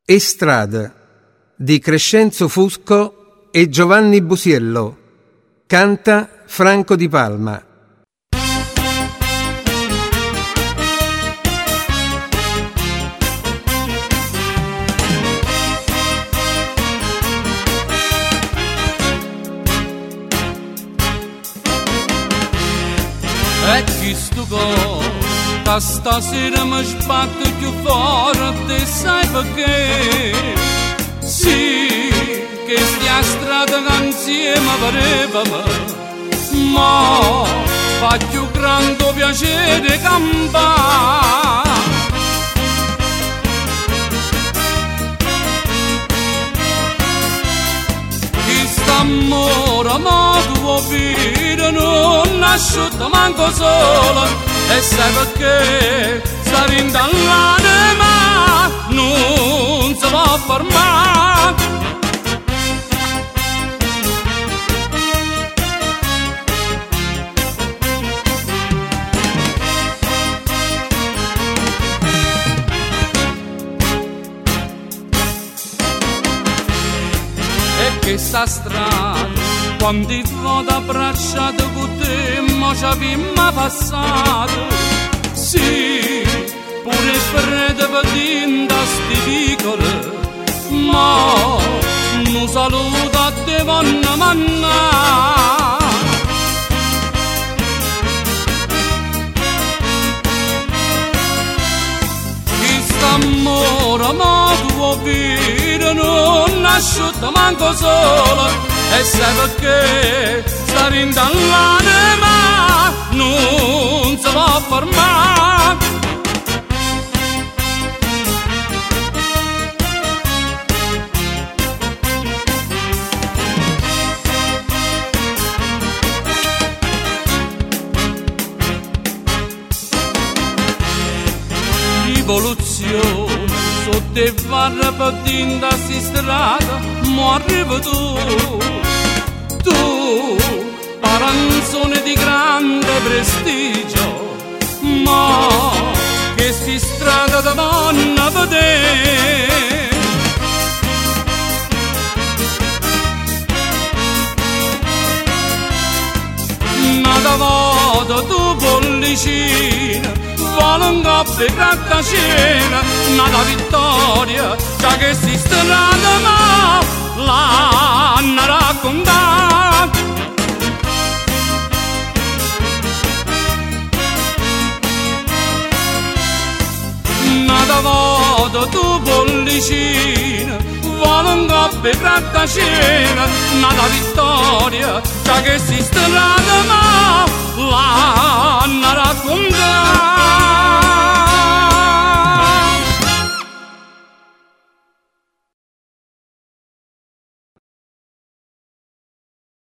Estrada di Crescenzo Fusco e Giovanni Busiello. Canta Franco Di Palma. E chi sto cuore stasera mi sbatte più forte, sai perché? Sì, che stia strada che insieme parevamo, ma fa più grande piacere campare. Chi sta amore ma tuo figlio non nasciuto manco solo, e sai perché sta l'anima non si può fermare. E che sta strada quando ti vado abbracciato con te, mo ci abbiamo passato. Sì, pure il freddo patinta sti piccoli, ma non saluta a te vanno mannare. Chi sta amore ma tuo figlio non nasciuto manco solo, e sai perché sta l'anima non si può fermare. Rivoluzione sotto e varra per tinta si strada, mo arriva tu, paranzone di grande prestigio, ma che si strada da donna a vedere. Nada voto tu bollicina, vuole un coppio e grattaciela, nada vittoria, già che si strada ma l'hanno raccontato. Nada voto tu bollicina, vuole un coppio e grattaciela, nada